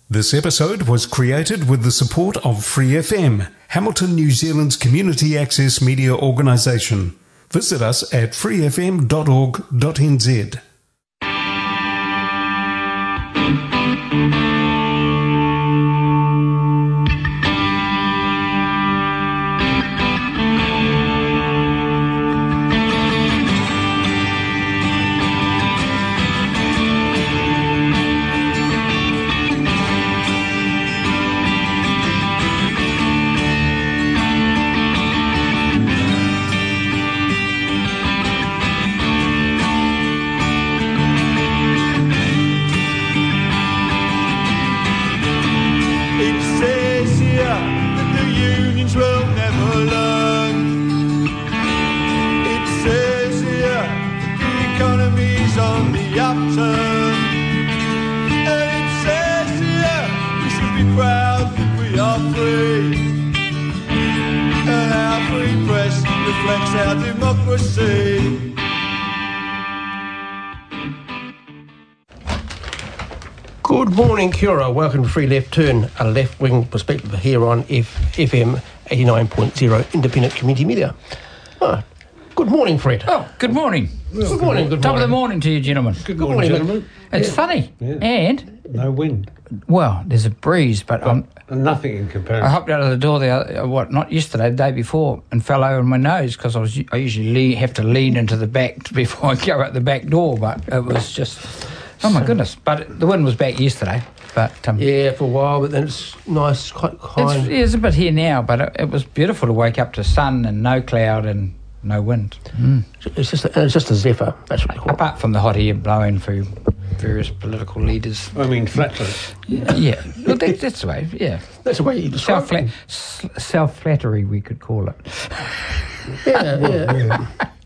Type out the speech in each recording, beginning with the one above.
This episode was created with the support of Free FM, Hamilton, New Zealand's community access media organisation. Visit us at freefm.org.nz. Good morning, Kia ora. Welcome to Free Left Turn, a left-wing perspective here on FM 89.0 Independent Community Media. Oh, good morning, Fred. Oh, good morning. Well, good morning. Top of the morning to you, gentlemen. Good morning, gentlemen. It's sunny and... No wind. Well, there's a breeze, but nothing in comparison. I hopped out of the door not yesterday, the day before, and fell over my nose because I usually have to lean into the back before I go out the back door, but it was just... Oh, my goodness. But the wind was back yesterday. But yeah, for a while, but then it's nice, quite kind. It's a bit here now, but it was beautiful to wake up to sun and no cloud and no wind. Mm. It's just a zephyr, that's what they call it. Apart from the hot air blowing through various political leaders. I mean, flatulence. Yeah. Well, that's the way, yeah. That's the way you describe it. Self-flattery, we could call it. Yeah.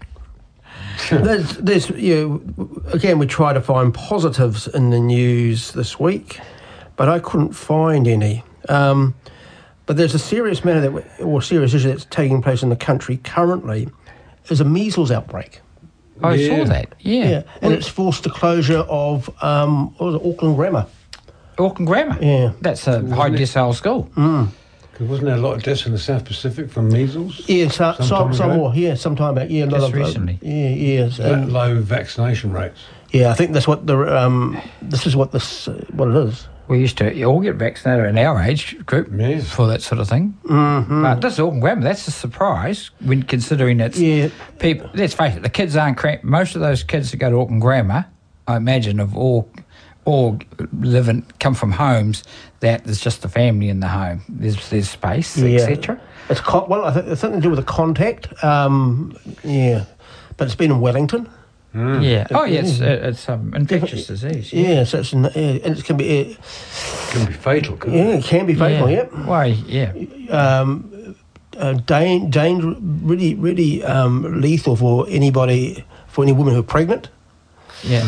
There's again, we try to find positives in the news this week, but I couldn't find any. But there's a serious matter serious issue that's taking place in the country currently, is a measles outbreak. I saw that. Yeah. And it's forced the closure of Auckland Grammar. Auckland Grammar. Yeah, that's a high decile school. Mm. Because wasn't there a lot of deaths in the South Pacific from measles? Yeah, some more. Yeah, sometime back. Yeah, just recently. Low vaccination rates. Yeah, I think that's what this is what it is. We used to all get vaccinated in our age group for that sort of thing. Mm-hmm. But this Auckland Grammar, that's a surprise when considering it's people. Let's face it, the kids aren't cramped. Most of those kids that go to Auckland Grammar, I imagine, have all come from homes that there's just a family in the home. There's space, etc. It's I think it's something to do with the contact. But it's been in Wellington. Mm. Yeah. It's infectious disease. Yeah. So and it can be fatal. It can be fatal. Yeah. Why? Yeah. Really lethal for any woman who are pregnant. Yeah.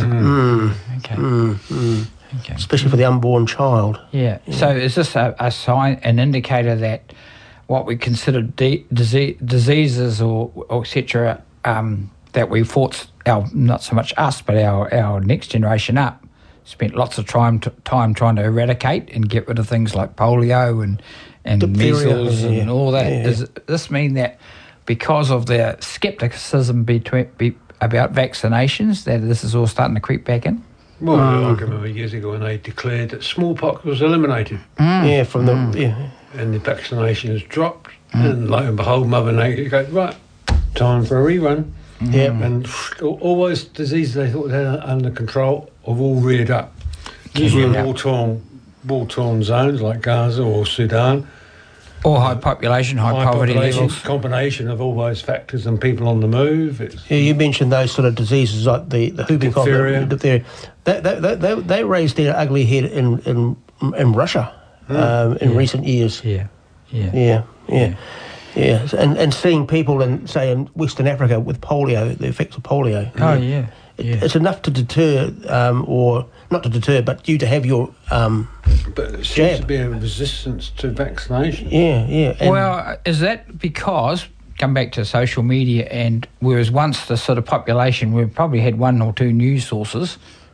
Okay. Especially for the unborn child. Yeah. So is this a sign, an indicator that what we consider diseases or etc. That we fought not so much us, but our next generation up spent lots of time trying to eradicate and get rid of things like polio and measles and all that. Yeah. Does this mean that because of the scepticism about vaccinations, that this is all starting to creep back in? Well, I can remember years ago when they declared that smallpox was eliminated. And the vaccinations dropped, and lo and behold, Mother Nature goes, right, time for a rerun. Yeah, and all those diseases they thought they had under control have all reared up. Usually in war-torn zones like Gaza or Sudan. Or high poverty levels. Combination of all those factors and people on the move. You mentioned those sort of diseases like the whooping cough, diphtheria. They raised their ugly head in Russia in recent years. Yeah. And seeing people in Western Africa with polio, the effects of polio. It's enough to deter, or not to deter, but you to have your but it seems to be a resistance to vaccination. Well, is that because, come back to social media, and whereas once the sort of population, we probably had one or two news sources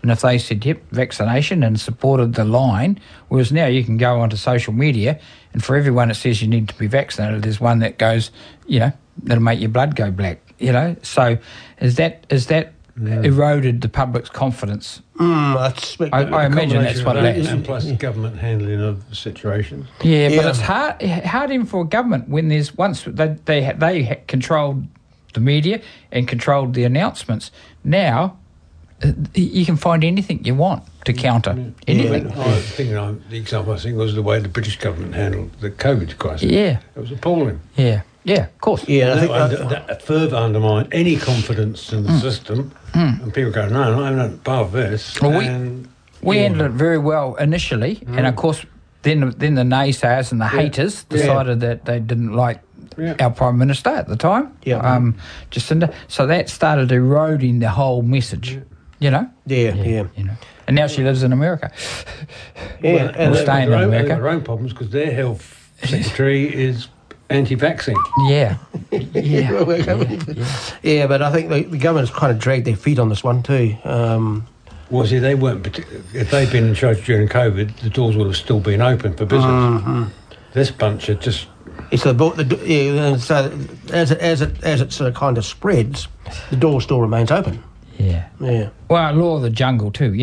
And if they said, yep, vaccination, and supported the line, whereas now you can go onto social media and for everyone that says you need to be vaccinated, there's one that goes, that'll make your blood go black, So is that eroded the public's confidence? I imagine that's what it is. And plus the government handling of the situation. Yeah, but it's hard even for a government when there's once they controlled the media and controlled the announcements. Now you can find anything you want to counter anything. The example I think was the way the British government handled the COVID crisis. Yeah, it was appalling. Yeah, of course. Yeah, that further undermined any confidence in the system. And people go, no, I'm not part of this. Well, we handled it very well initially, and of course, then the naysayers and the haters decided that they didn't like our Prime Minister at the time, Jacinda. So that started eroding the whole message. Yeah. And now she lives in America. And staying in America. Their own problems because their health secretary is anti-vaccine. Yeah, but I think the government's kind of dragged their feet on this one too. They weren't. If they'd been in charge during COVID, the doors would have still been open for business. Mm-hmm. This bunch are just. So as it sort of kind of spreads, the door still remains open. Yeah. Well, law of the jungle too.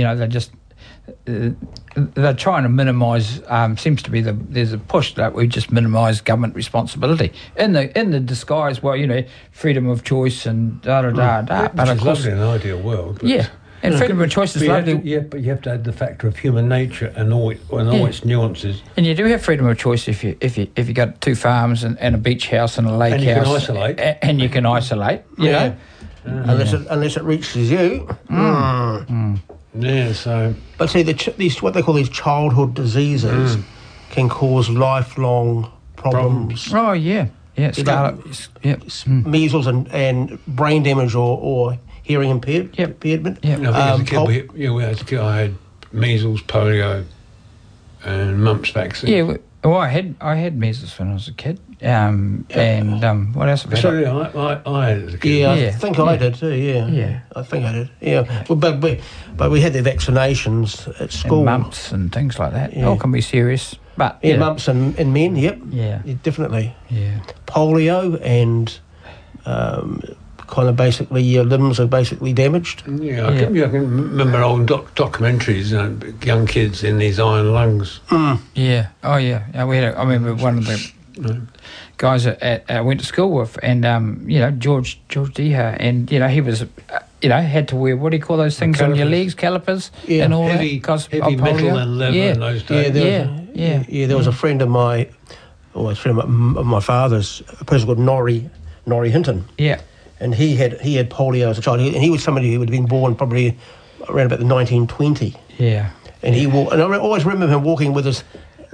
They're trying to minimise. Seems to be there's a push that we just minimise government responsibility in the disguise. Well, freedom of choice and But of course, in an ideal world. But and freedom of choice is lovely. But you have to add the factor of human nature and all its nuances. And you do have freedom of choice if you got 2 farms and a beach house and a lake house. And you can isolate. And you can isolate. Unless it reaches you. Yeah, so. But see, these what they call these childhood diseases can cause lifelong problems. Oh yeah, measles and brain damage or hearing impairment. As a kid, I had measles, polio, and mumps vaccine. Yeah. Well, I had measles when I was a kid. And what else? Sorry, I had as a kid. Yeah, I think I did too. Yeah, I think I did. Yeah, well, but we had the vaccinations at school. And mumps and things like that. All can be serious. But mumps and men. Yep. Yeah, definitely. Yeah. Polio and kind of basically your limbs are basically damaged. Yeah, I can remember old documentaries, young kids in these iron lungs. Yeah. Oh yeah. I remember one of the guys I went to school with, and George Deha, and he was had to wear, what do you call those things on your legs, calipers, and all heavy, that because heavy metal and leather in those days. There was a friend of my father's, a person called Norrie Hinton. Yeah. And he had polio as a child, and he was somebody who would have been born probably around about the 1920. Yeah. And and I always remember him walking with his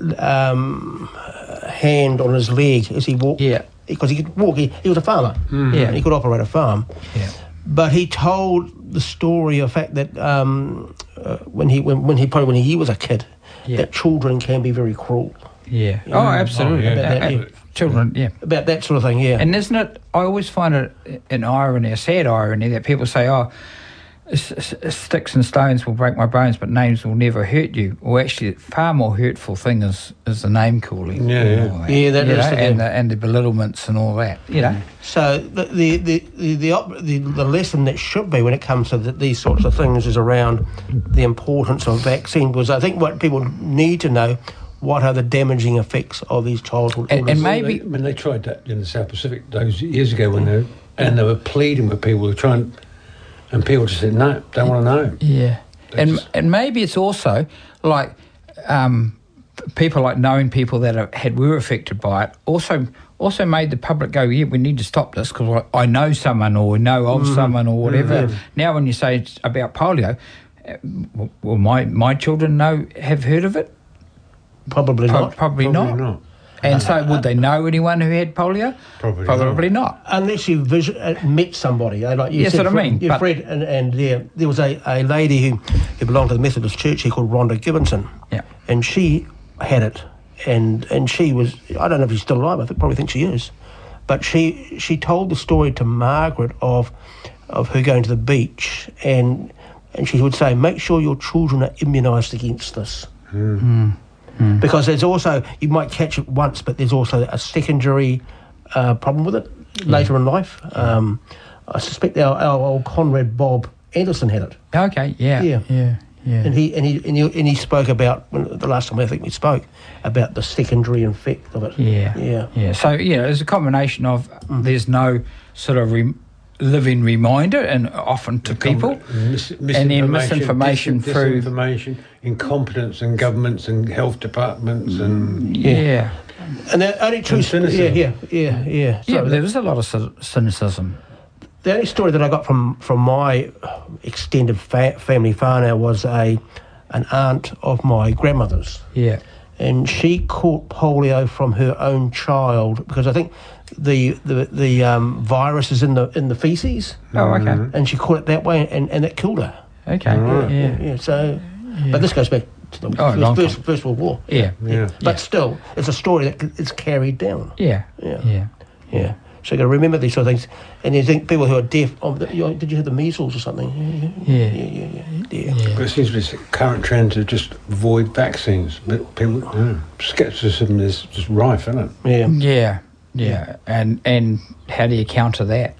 hand on his leg as he walked. Yeah. Because he could walk. He was a farmer. Yeah. And he could operate a farm. Yeah. But he told the story of the fact that when he was a kid, that children can be very cruel. Yeah. Oh, absolutely. Children, about that sort of thing, yeah. And isn't it? I always find it an irony, a sad irony, that people say, "Oh, sticks and stones will break my bones, but names will never hurt you." Or actually, the far more hurtful thing is the name calling. That is and the belittlements and all that. So the lesson that should be when it comes to these sorts of things is around the importance of vaccine. Because I think what people need to know. What are the damaging effects of these childhood illnesses? And maybe they tried that in the South Pacific those years ago when they were pleading with people to try and people just said no, don't want to know. Yeah, and maybe it's also like people like knowing people that were affected by it also made the public go, yeah, we need to stop this because I know someone or know of someone or whatever. Now, when you say it's about polio, will my children have heard of it? Probably not. Probably not. And so would they know anyone who had polio? Probably not. Unless you met somebody. Like you said, what I mean. Your friend, and there was a lady who belonged to the Methodist Church here called Rhonda Gibbonson. Yeah. And she had it. And she was, I don't know if she's still alive, probably think she is. But she told the story to Margaret of her going to the beach and and she would say, make sure your children are immunised against this. Because there's also, you might catch it once, but there's also a secondary problem with it later in life. I suspect our old comrade Bob Anderson had it. Okay, yeah. And he spoke about, the last time I think we spoke, about the secondary effect of it. Yeah. So, there's a combination of there's no sort of living reminder and often to people, and then misinformation through... Disinformation, incompetence in governments and health departments and... And the only true... Yeah, but there was a lot of cynicism. The only story that I got from my extended family whānau was an aunt of my grandmother's. Yeah. And she caught polio from her own child because I think the virus is in the feces. Oh, okay. And she caught it that way, and it killed her. Okay. So, but this goes back to the First World War. Yeah. But still, it's a story that is carried down. Yeah. So you've got to remember these sort of things. And you think people who are deaf, did you have the measles or something? Yeah. But it seems to be the current trend to just avoid vaccines. But people, scepticism is just rife, isn't it? Yeah. And how do you counter that,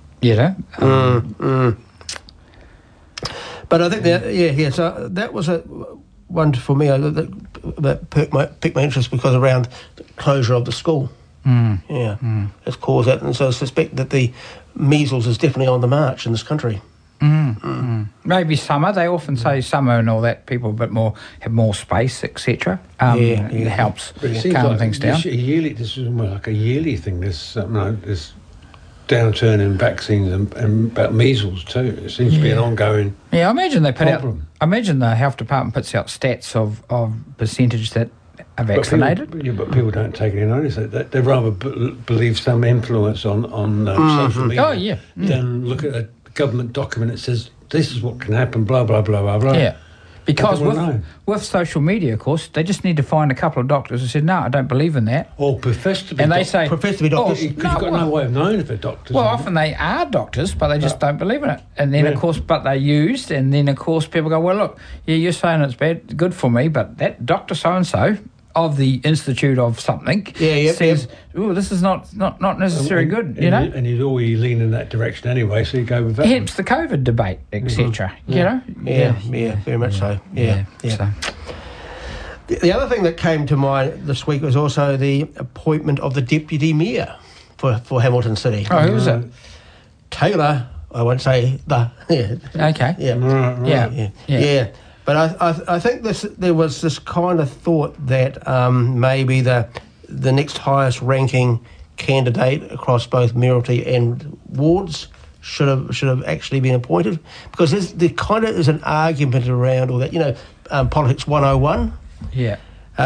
But I think that, so that was a one for me that piqued my interest because around the closure of the school. It's caused that, and so I suspect that the measles is definitely on the march in this country. Maybe summer. They often say summer and all that. People have more space, etc. It helps calm things down. This is more like a yearly thing. This downturn in vaccines and about measles too. It seems to be an ongoing. Yeah, I imagine they put problem. I imagine the health department puts out stats of percentage that are vaccinated. But people don't take any notice. They rather believe some influence on social media than look at a government document that says this is what can happen, blah, blah, blah, blah, blah. Yeah. Because with social media, of course, they just need to find a couple of doctors who said, no, I don't believe in that. Or profess to be and they say, profess to be doctors. Because you've got no way of knowing if they're doctors. Well, often they are doctors, but they just don't believe in it. And then, of course, but they're used, and then, of course, people go, well, look, you're saying it's bad, good for me, but that Dr. So-and-so of the Institute of something says, oh, this is not necessarily good, And you'd always lean in that direction anyway, so you go with that. Hence the COVID debate, etc. Yeah, very much so. Yeah. So. The other thing that came to mind this week was also the appointment of the deputy mayor for Hamilton City. Oh, who was it? Taylor. I won't say the. Okay. Yeah. But I think there was this kind of thought that maybe the next highest ranking candidate across both mayoralty and wards should have actually been appointed, because there kind of is an argument around all that, politics 101. Yeah.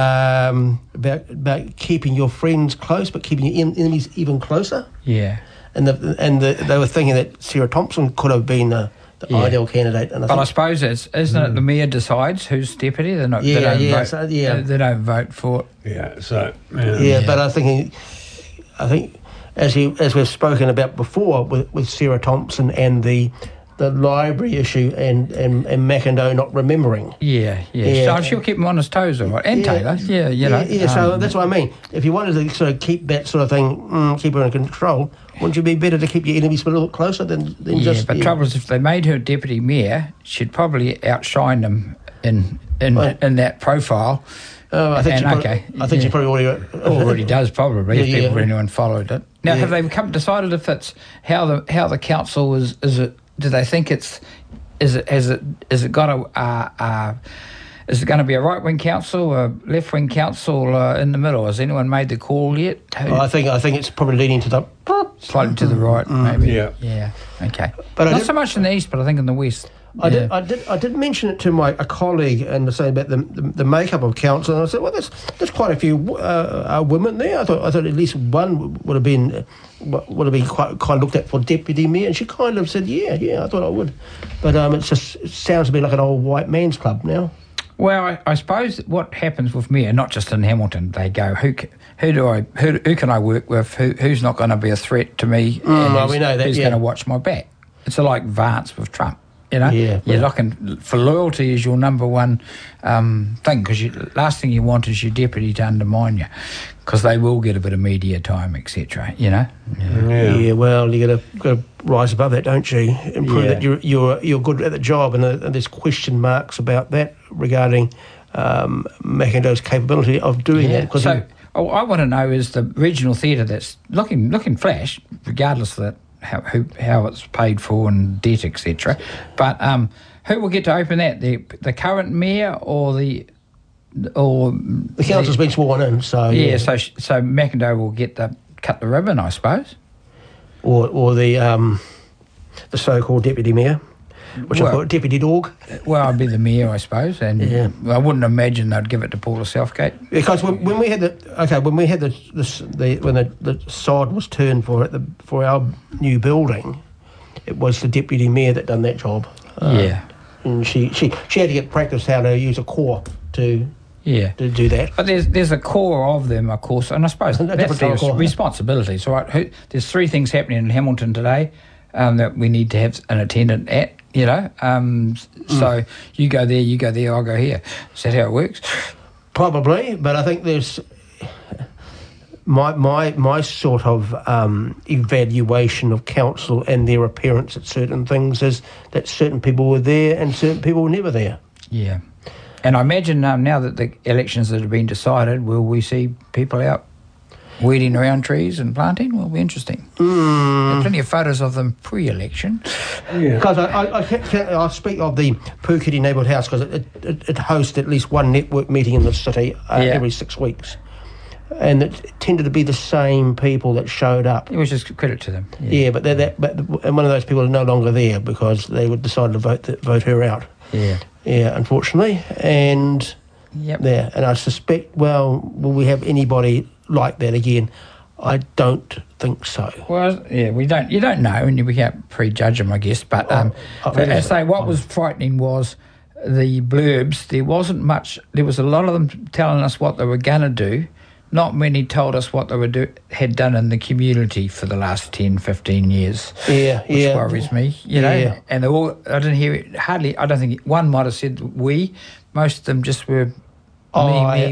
About keeping your friends close but keeping your enemies even closer. Yeah. And they were thinking that Sarah Thompson could have been the ideal candidate. And I suppose isn't it the mayor decides who's deputy? They don't vote for it. Yeah. So. But I think as we've spoken about before with Sarah Thompson and the library issue and McIndoe not remembering. Yeah. So she'll keep him on his toes, all right. And Taylor, so that's what I mean. If you wanted to sort of keep that sort of thing, keep her in control, wouldn't you be better to keep your enemies a little closer than just... But trouble is, if they made her deputy mayor, she'd probably outshine them in that profile. I think she probably already does, probably, if anyone followed it. Now, have they decided if it's how the council is it? Do they think is it going to be a right wing council, a left wing council, in the middle? Has anyone made the call yet? I think it's probably leaning to the slightly to the right, maybe. Yeah. Okay. But not so much in the east, but I think in the west. I did mention it to a colleague and say about the makeup of council, and I said, well, there's quite a few women there. I thought at least one would have been quite kind of looked at for deputy mayor, and she kind of said, yeah, I thought I would, but it sounds to me like an old white man's club now. Well, I suppose what happens with mayor, not just in Hamilton, they go, who can I work with? Who's not going to be a threat to me? We know that. Who's going to watch my back? It's like Vance with Trump. You know, you're looking for loyalty is your number one thing, because last thing you want is your deputy to undermine you, because they will get a bit of media time, etc. You know. Yeah. Well, you got to rise above that, don't you? And prove that you're good at the job, and there's question marks about that regarding Macindow's capability of doing that. So, I want to know is the regional theatre that's looking flash, regardless of that. How it's paid for and debt, etc. But who will get to open that? The current mayor or the council's been sworn in, so So Macindow will get cut the ribbon, I suppose, or the so-called deputy mayor, which I call it deputy dog. Well, I'd be the mayor, I suppose, and I wouldn't imagine they'd give it to Paula Southgate, because when we had the sod was turned for our new building, it was the deputy mayor that done that job. And she had to get practice how to use a core to do that. But there's a core of them, of course, and I suppose that's their responsibilities. Right? There's 3 things happening in Hamilton today that we need to have an attendant at. You know, so you go there, I'll go here. Is that how it works? Probably, but I think there's my sort of evaluation of council and their appearance at certain things is that certain people were there and certain people were never there. Yeah, and I imagine now that the elections that have been decided, will we see people out weeding around trees and planting? Will be interesting. There are plenty of photos of them pre-election. Because I speak of the Puketi Neighbourhood House, because it hosts at least one network meeting in the city every 6 weeks. And it tended to be the same people that showed up. Which is credit to them. But and one of those people are no longer there because they would decide to vote her out. Unfortunately. And and I suspect, will we have anybody like that again? I don't think so. Well, we don't. You don't know, and we can't prejudge them, I guess. But I say, what was frightening was the blurbs. There wasn't much. There was a lot of them telling us what they were going to do. Not many told us what they had done in the community for the last 10, 15 years. Which worries me, you know. And they all, I didn't hear it hardly. I don't think one might have said we. Most of them just were me. I.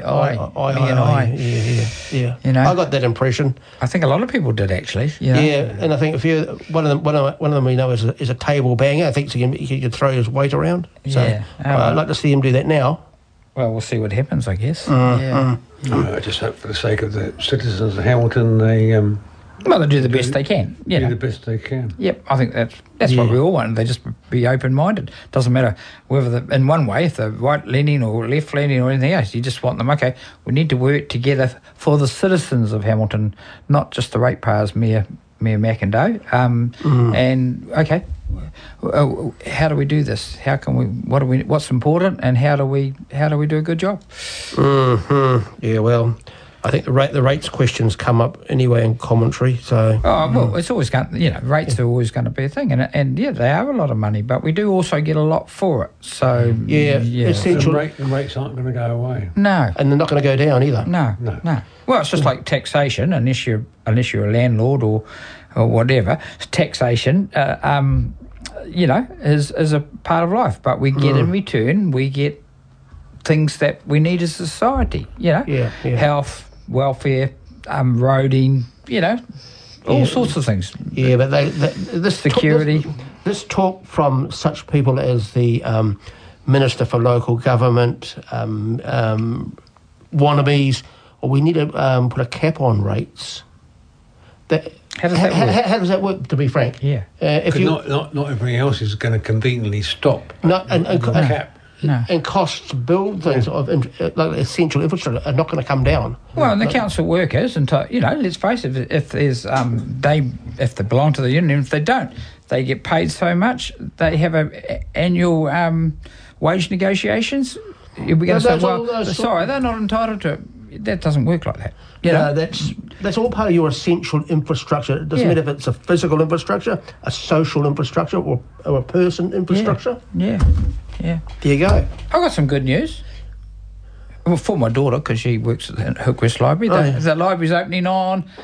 Yeah. You know, I got that impression. I think a lot of people did, actually. You know? And I think one of them we know is a table banger. I think he can throw his weight around. So I'd like to see him do that now. Well, we'll see what happens, I guess. I just hope, for the sake of the citizens of Hamilton, they they do the best they can. Do the best they can. Yep, I think that's what we all want. They just be open-minded. Doesn't matter whether in one way, if they're right-leaning or left-leaning or anything else. You just want them. Okay, we need to work together for the citizens of Hamilton, not just the ratepayers, Mayor Macindow. And okay, how do we do this? How can we? What's important, and how do we do a good job? Yeah, well, I think the rates questions come up anyway in commentary. So it's always going. Rates are always going to be a thing, and they are a lot of money, but we do also get a lot for it. So essential. The rates aren't going to go away. No, and they're not going to go down either. No. Well, it's just like taxation. Unless you're a landlord or whatever, taxation. Is a part of life, but we get in return, we get things that we need as a society. Health, welfare, roading, all sorts of things. Yeah, but this security. This talk from such people as the Minister for Local Government, wannabes, or we need to put a cap on rates. How does that work? How does that work, to be frank? Yeah. If not everything else is going to conveniently stop. And costs to build things of like essential infrastructure are not going to come down. Well, and the council workers, and let's face it, if there's if they belong to the union, if they don't, they get paid so much. They have annual wage negotiations. We're going to say, they're not entitled to. That doesn't work like that. That's all part of your essential infrastructure. It doesn't matter if it's a physical infrastructure, a social infrastructure, or a person infrastructure. Yeah. There you go. I've got some good news. Well, for my daughter, because she works at the Hillcrest Library. The library's opening on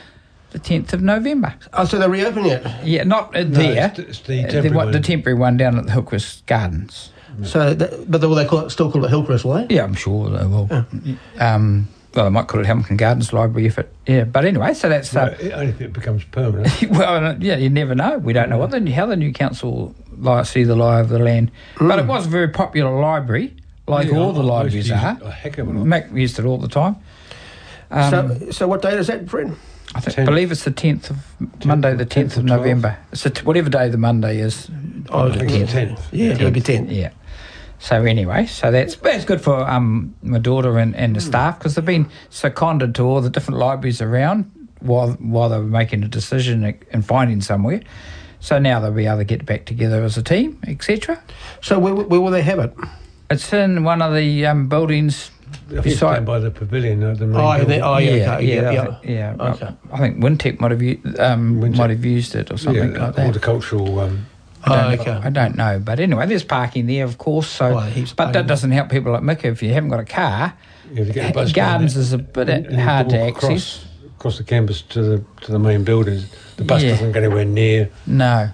the 10th of November. Oh, so they're reopening it? Yeah, not there. It's the temporary one. The temporary one down at the Hillcrest Gardens. So, but will they still call it Hillcrest, will they? Yeah, I'm sure they will. Well, they might call it Hamilton Gardens Library if it... Yeah, but anyway, so that's... only if it becomes permanent. Well, yeah, you never know. We don't know how the new council see the lie of the land. But it was a very popular library, like all the libraries are. A heck of a lot. Mac used it all the time. So what date is that, Fred? I believe it's the 10th of... Monday, the 10th of November. It's whatever day the Monday is. Oh, the 10th. Yeah, it'll be 10th. Yeah. So anyway, that's good for my daughter and the staff, because they've been seconded to all the different libraries around while they were making a decision and finding somewhere. So now they'll be able to get back together as a team, etc. So where will they have it? It's in one of the buildings beside by the pavilion. The main yeah. Okay. I think Wintec might have used it or something like that. Horticultural. I don't know, but anyway, there's parking there, of course. So, but that doesn't help people like Mick if you haven't got a car. Gardens is a bit hard to access. Across the campus to the main buildings, the bus doesn't get anywhere near. No.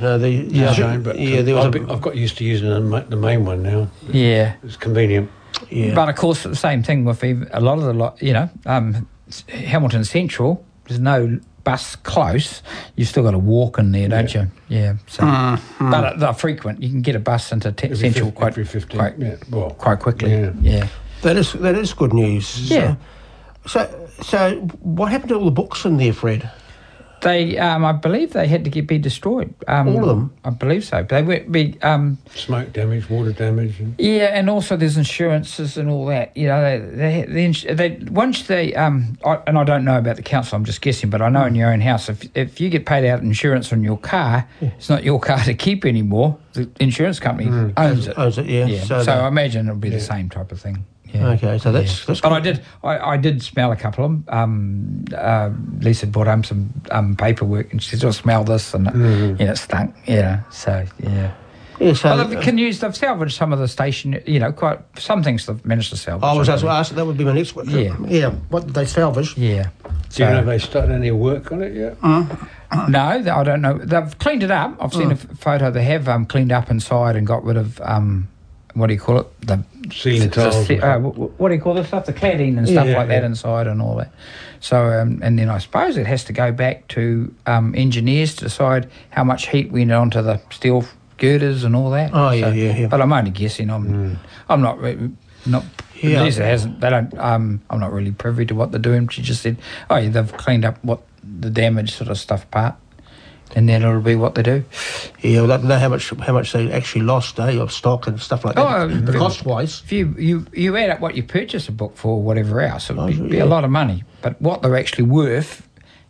I've got used to using the main one now. Yeah, it's convenient. Yeah, but of course, the same thing with a lot of the Hamilton Central. There's no bus close. You've still got to walk in there, don't you? Yeah. So, but they're frequent. You can get a bus into Central quite quickly. Yeah. That is good news. Yeah. So what happened to all the books in there, Fred? They, I believe they had to be destroyed. All of them? I believe so. They would be... smoke damage, water damage. And also there's insurances and all that. You know, once they... and I don't know about the council, I'm just guessing, but I know in your own house, if you get paid out insurance on your car, it's not your car to keep anymore. The insurance company owns it. Owns it, yeah. So I imagine it'll be the same type of thing. Yeah. Okay, so that's but I did smell a couple of them. Lisa brought home some paperwork, and she said, "Oh, smell this," and it stunk. Yeah, so yeah. Yeah, so they've salvaged some of the station. You know, quite some things they've managed to salvage. I was asked. That would be my next one. Yeah. What did they salvage? Yeah. Do you know if they started any work on it yet? No, I don't know. They've cleaned it up. I've seen a photo. They have cleaned up inside and got rid of what do you call it? The ceiling tiles. What do you call this stuff? The cladding and stuff like that inside and all that. So, and then I suppose it has to go back to engineers to decide how much heat went onto the steel girders and all that. Oh, yeah. But I'm only guessing. I'm not. Lisa hasn't. They don't. I'm not really privy to what they're doing. She just said, they've cleaned up what the damaged sort of stuff apart. And then it'll be what they do. Yeah, well, I don't know how much they actually lost, of stock and stuff like that. Cost-wise. If you add up what you purchase a book for or whatever else, it would be a lot of money. But what they're actually worth,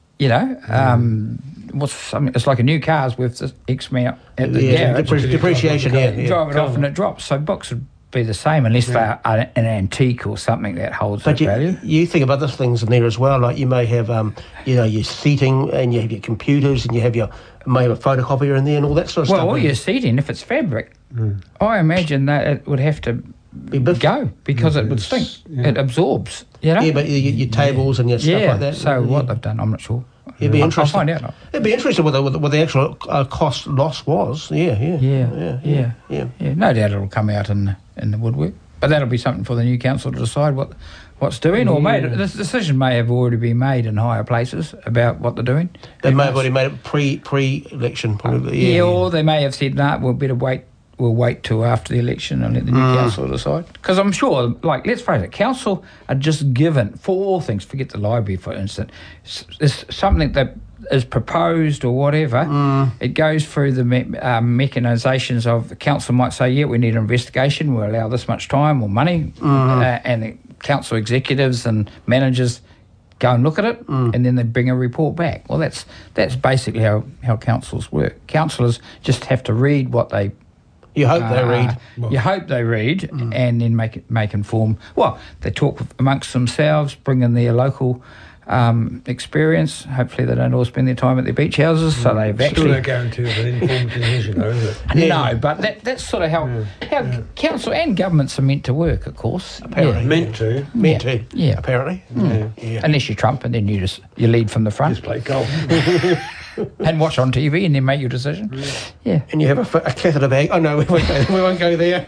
it's like a new car's worth X amount at the garage. Depreciation, Drive it off and it drops. So books would be the same unless they're an antique or something that holds that value. You think of other things in there as well, like you may have your seating and you have your computers and you have may have a photocopier in there and all that sort of stuff. Well, all your seating, if it's fabric, I imagine that it would have to go because it would stink. Yeah. It absorbs, Yeah, but your tables and your stuff like that. So what they've done, I'm not sure. It'd be interesting. I'll find out. It'd be interesting what the actual cost loss was. Yeah. No doubt it'll come out in the woodwork, but that'll be something for the new council to decide what's doing or made. This decision may have already been made in higher places about what they're doing. They may have already made it pre-election, probably. Or they may have said, "No, we'll better wait. We'll wait till after the election and let the new council decide." Because I'm sure, let's face it, council are just given, for all things, forget the library, for instance, it's something that is proposed or whatever, it goes through the mechanisations of the council might say, we need an investigation, we'll allow this much time or money, and the council executives and managers go and look at it, and then they bring a report back. Well, that's basically how councils work. Councillors just have to read what they... You hope they read. You hope they read and then make informed... Well, they talk amongst themselves, bring in their local experience. Hopefully they don't all spend their time at their beach houses, so they've actually... Still no guarantee of an informed decision, though, is it? No, but that's sort of how council and governments are meant to work, of course. Apparently. Meant to. Yeah, apparently. Yeah. Unless you're Trump and then you lead from the front. Just play golf. And watch on TV and then make your decision. Yeah. And you have a catheter bag. Oh, no, we won't go there.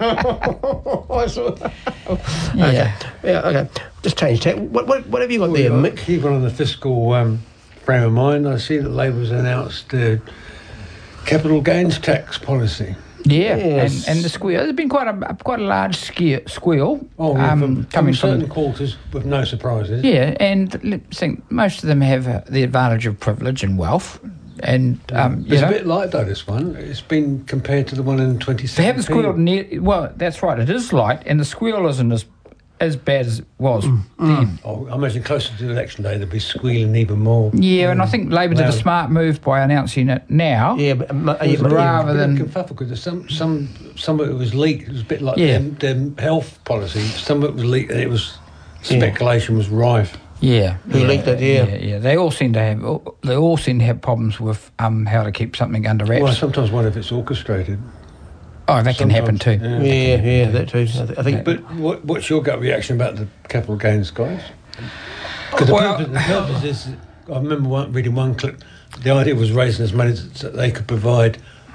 Okay. Yeah, okay. Just change tack. What have you got there, Mick? Keep on the fiscal frame of mind. I see that Labor's announced capital gains tax policy. Yeah, yes. and the squeal. There's been quite a large squeal. Coming from certain quarters with no surprises. Yeah, and I think most of them have the advantage of privilege and wealth. And it's a bit light though. This one, it's been compared to the one in 2017. They haven't squealed well, that's right. It is light, and the squeal isn't as bad as it was then. Oh, I imagine closer to election day they'll be squealing even more. Yeah, and I think Labor did a smart move by announcing it now. Yeah, but rather than because some of it was leaked. It was a bit like them health policy. Some of it was leaked, and it was speculation was rife. Yeah, who leaked it? Yeah. They all seem to have problems with how to keep something under wraps. Well, I sometimes wonder if it's orchestrated. Oh, that can happen too. Yeah, that too. I think. But what's your gut reaction about the capital gains, guys? Because the purpose is, I remember reading one clip. The idea was raising as money so that they could provide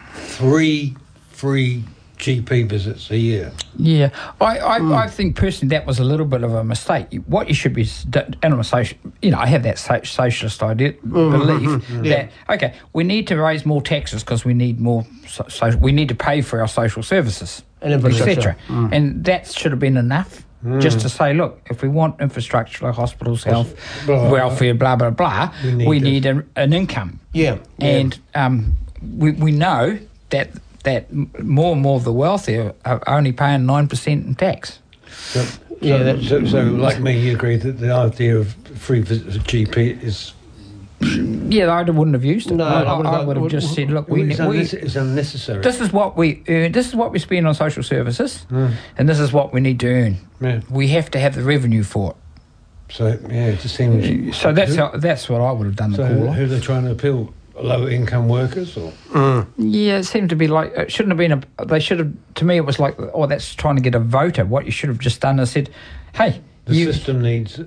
3 free GP visits a year. Yeah, I think personally that was a little bit of a mistake. What you should be, and I have that socialist idea, belief that we need to raise more taxes because we need more, we need to pay for our social services, etc. And that should have been enough. Just to say, look, if we want infrastructure like hospitals, health, welfare, blah blah blah, we need an income. Yeah, and we know that more and more of the wealthy are only paying 9% in tax. So like me, you agree that the idea of free visits to GP is... Yeah, I wouldn't have used it. No, I would have just said, look, it's unnecessary. This is what we earn, this is what we spend on social services, and this is what we need to earn. Yeah. We have to have the revenue for it. So, it just seems... So that's what I would have done the call on. Who are they trying to appeal? Lower income workers, or yeah, it seemed to be like it shouldn't have been they should have. To me, it was like, that's trying to get a voter. What you should have just done is said, hey, the system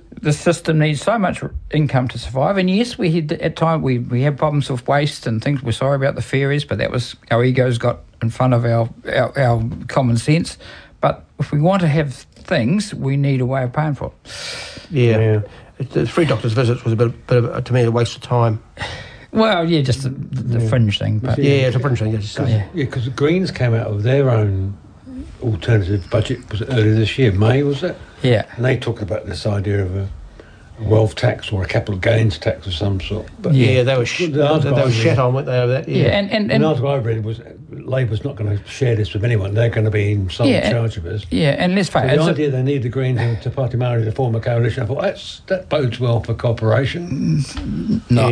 needs so much income to survive. And yes, we had at times we had problems with waste and things. We're sorry about the ferries, but that was our egos got in front of our common sense. But if we want to have things, we need a way of paying for it. Yeah. The free doctor's visits was a bit of, to me, a waste of time. Well, yeah, just the fringe thing. But it's a fringe thing. Because the Greens came out of their own alternative budget was earlier this year, May, was it? Yeah. And they talked about this idea of a wealth tax or a capital gains tax of some sort. But they were shat on, weren't they, over that? Yeah, and the article I read was Labor's not going to share this with anyone. They're going to be in sole charge of us. Yeah, and let's face it. The idea they need the Greens to party marry to form a coalition, I thought that bodes well for cooperation. No.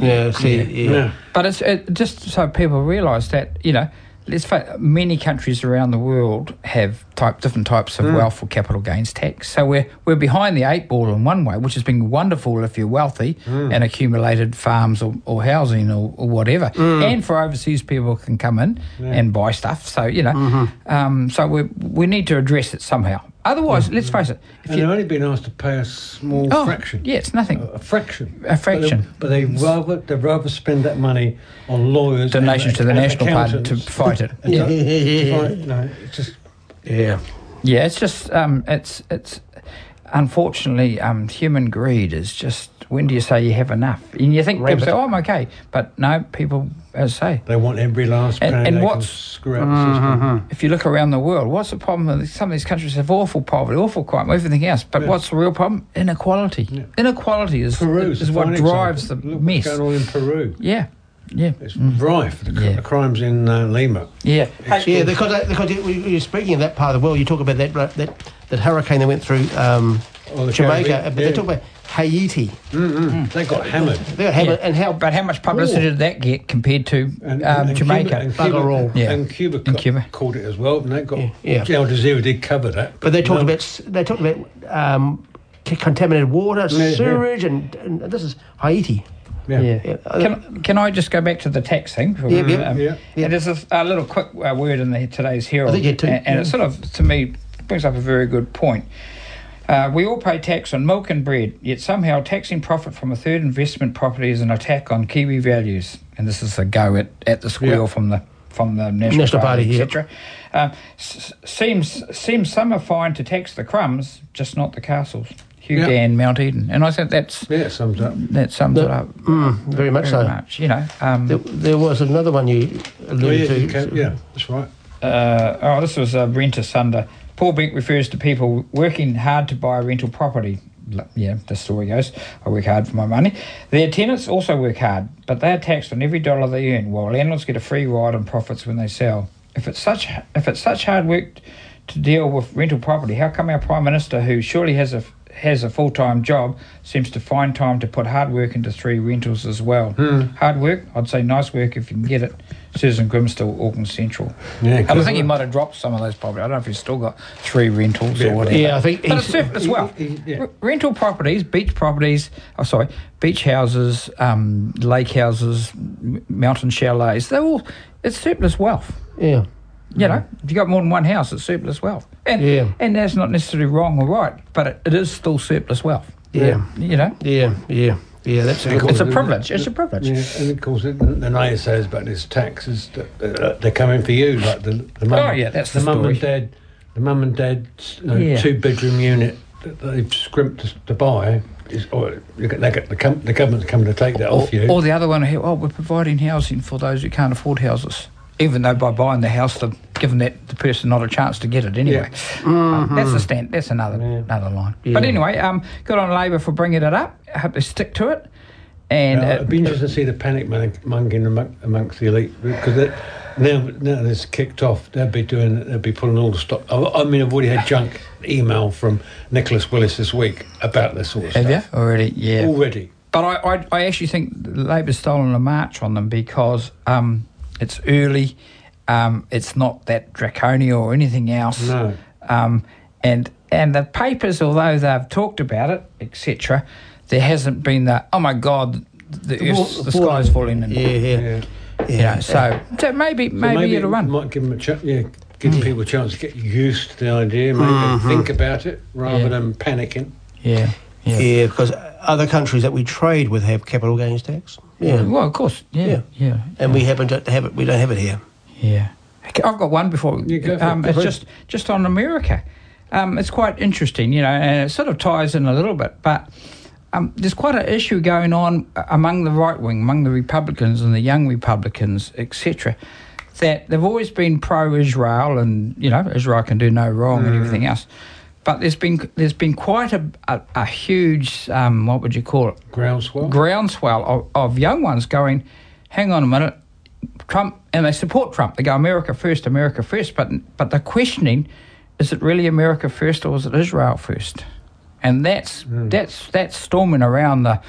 Yeah. But it's just so people realise that, let's face it, many countries around the world have different types of wealth or capital gains tax. So we're behind the 8 ball in one way, which has been wonderful if you're wealthy and accumulated farms or housing or whatever. And for overseas people can come in and buy stuff. So, so we need to address it somehow. Otherwise, let's face it. They've only been asked to pay a small fraction. Yeah, it's nothing. A fraction. But they'd rather spend that money on lawyers. Donations to the National Party to fight it. It's just... Yeah, it's just... it's unfortunately, human greed is just... When do you say you have enough? And you think people say, I'm okay. But no, people, as I say... They want every last penny they can screw out the system. If you look around the world, what's the problem? Some of these countries have awful poverty, awful crime, everything else. But what's the real problem? Inequality. Yeah. Inequality is what drives the mess. What's going on in Peru? Yeah. It's rife, the crimes in Lima. Yeah. Because you're speaking of that part of the world, you talk about that hurricane that went through Jamaica, but they talk about Haiti. They got hammered. And how much publicity did that get compared to Jamaica? And Cuba called it as well, and they got Al Jazeera did cover that. But they talked about contaminated water, sewage, and this is Haiti. Yeah. Can I just go back to the tax thing? Yeah. There's a little quick word in today's Herald, I think you too. And it sort of, to me, brings up a very good point. We all pay tax on milk and bread, yet somehow taxing profit from a third investment property is an attack on Kiwi values. And this is a go at the squeal from the National Party, etc. Seems some are fine to tax the crumbs, just not the castles. Hugh Gann, Mount Eden, and I think that's it sums up. That sums it up very much so. You know, there was another one you alluded to. That's right. This was Renter Sunder. Paul Beck refers to people working hard to buy a rental property. Yeah, the story goes, I work hard for my money. Their tenants also work hard, but they are taxed on every dollar they earn, while landlords get a free ride on profits when they sell. If it's such hard work to deal with rental property, how come our Prime Minister, who surely has a full-time job, seems to find time to put hard work into 3 rentals as well? Hard work? I'd say nice work if you can get it. Susan Grimstall, Auckland Central. Yeah, and I think he might have dropped some of those properties. I don't know if he's still got 3 rentals or whatever. Yeah, I think but it's surplus wealth. Rental properties, beach houses, lake houses, mountain chalets, it's surplus wealth. Yeah. You know, if you've got more than one house, it's surplus wealth. And that's not necessarily wrong or right, but it is still surplus wealth. Yeah. You know? Yeah, that's it's a privilege. It's a privilege. Yeah, and of course, the naysayers about this tax is that they're coming for you, like the mum. That's the mum and dad. The mum and dad's 2-bedroom unit that they've scrimped to buy. The government's coming to take that off you. Or the other one, we're providing housing for those who can't afford houses. Even though by buying the house, they've given the person not a chance to get it anyway. That's a stand. That's another line. Yeah. But anyway, good on Labor for bringing it up. I hope they stick to it. And it'd be interesting to see the panic mongering amongst the elite, because now it's kicked off. They'll be pulling all the stop. I mean, I've already had junk email from Nicholas Willis this week about this sort of stuff. Have you already? Yeah, already. But I actually think Labor's stolen a march on them because. It's early. It's not that draconian or anything else. No. And the papers, although they've talked about it, etc., there hasn't been the oh my God, the sky's falling. And, so maybe it'll run. Might give them give people a chance to get used to the idea, maybe think about it rather than panicking. Yeah, because other countries that we trade with have capital gains tax. Yeah. Well, of course. Yeah. And we happen to have it. We don't have it here. Yeah. I've got one before. It's just on America. It's quite interesting, and it sort of ties in a little bit. But there's quite an issue going on among the right wing, among the Republicans and the young Republicans, etc., that they've always been pro-Israel, and Israel can do no wrong and everything else. But there's been quite a huge what would you call it? Groundswell of young ones going, hang on a minute, Trump, and they support Trump. They go America first. But they're questioning, is it really America first or is it Israel first? And that's storming around the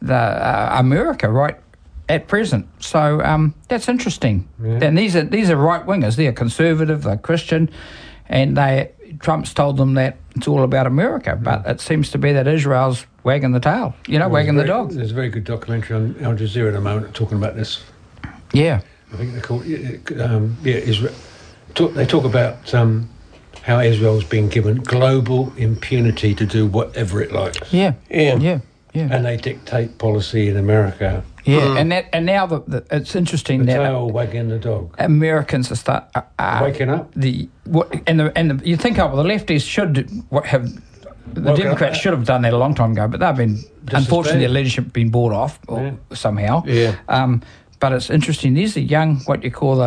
America right at present. So that's interesting. Yeah. And these are right wingers. They're conservative. They're Christian, and Trump's told them that it's all about America, but it seems to be that Israel's wagging the tail, wagging the dog. There's a very good documentary on Al Jazeera at the moment talking about this. Yeah. I think they're called, Israel. They talk about how Israel's been given global impunity to do whatever it likes. Yeah. And they dictate policy in America. Yeah, and now it's interesting the that tail wagging the dog. Americans are waking up. You think the lefties should have. The Democrats should have done that a long time ago, but they've been unfortunately their leadership been bought off somehow. Yeah. But it's interesting. These are young, what you call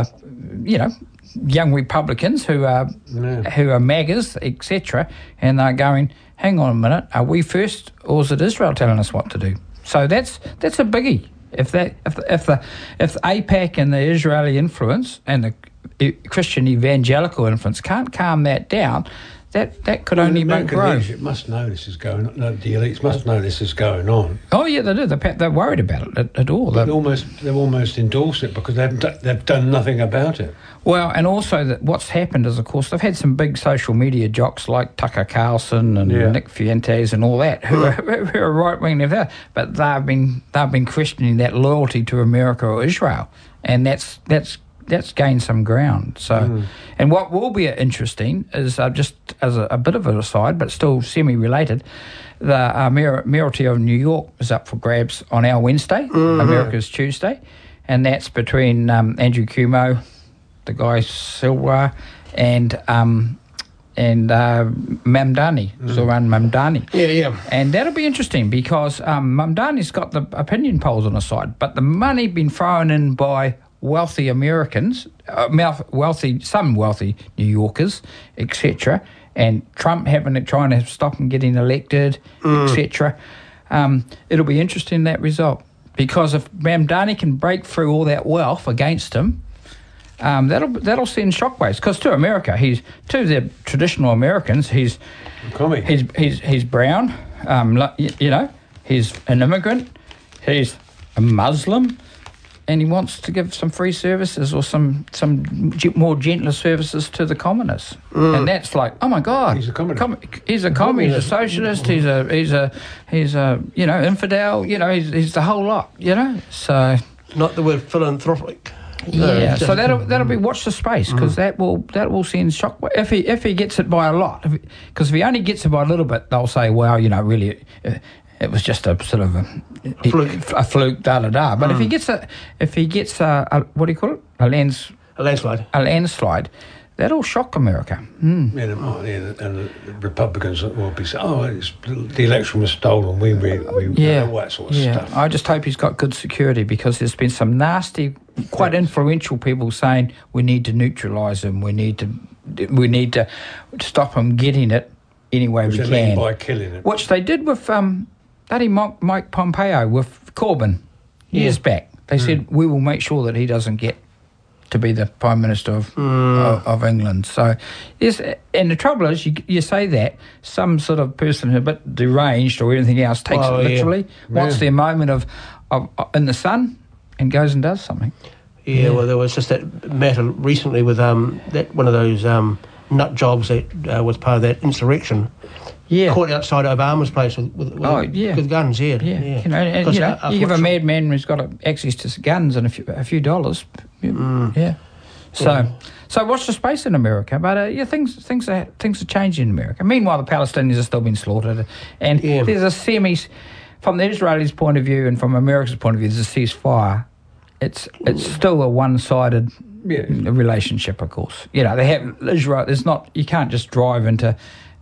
young Republicans who are MAGAs, etc., and they're going, hang on a minute, are we first, or is it Israel telling us what to do? So that's a biggie. If the AIPAC and the Israeli influence and the Christian evangelical influence can't calm that down, that could only make grow. Leadership must know this is going on. No, the elites must know this is going on. Oh yeah, they do. They're worried about it at all. They've almost endorsed it because they've done nothing about it. Well, and also that what's happened is, of course, they've had some big social media jocks like Tucker Carlson and Nick Fuentes and all that who are right wing, but they've been questioning that loyalty to America or Israel, and that's gained some ground. So, and what will be interesting is just as a bit of an aside, but still semi-related, the mayoralty of New York is up for grabs on our Wednesday, America's Tuesday, and that's between Andrew Cuomo, the guy Silva, and Mamdani, Zoran Mamdani. Yeah. And that'll be interesting because Mamdani's got the opinion polls on his side, but the money been thrown in by wealthy Americans, some wealthy New Yorkers, etc., and Trump trying to stop him getting elected, etc. It'll be interesting, that result, because if Mamdani can break through all that wealth against him, that'll send shockwaves. Because to America, to the traditional Americans, he's brown, he's an immigrant, he's a Muslim, and he wants to give some free services or some more gentler services to the commoners. And that's like, oh my God, he's a communist. He's a communist, he's a socialist, he's a infidel. He's the whole lot. So not the word philanthropic. Yeah, so that'll be watch the space, because that will send shock if he gets it by a lot. Because if he only gets it by a little bit, they'll say, well, really, it was just a sort of a fluke, da. But if he gets a what do you call it? A landslide, that'll shock America. And the Republicans will be saying, the election was stolen. We all that sort of stuff. I just hope he's got good security, because there's been some nasty, quite influential people saying we need to neutralise him. We need to stop him getting it any way we can. By killing him, which they did with Mike Pompeo with Corbyn years back. They said we will make sure that he doesn't get to be the Prime Minister of England. So, yes, and the trouble is, you say that, some sort of person who's a bit deranged or anything else takes it literally, wants their moment of in the sun, and goes and does something. Yeah, well, there was just that matter recently with that one of those nut jobs that was part of that insurrection. Yeah, caught outside Obama's place with guns. Yeah. You give a madman who's got access to guns and a few dollars. Yeah. So watch the space in America. But things are changing in America. Meanwhile, the Palestinians are still being slaughtered, and there's a from the Israelis' point of view and from America's point of view, there's a ceasefire. It's still a one-sided relationship, of course. They have Israel. There's not. You can't just drive into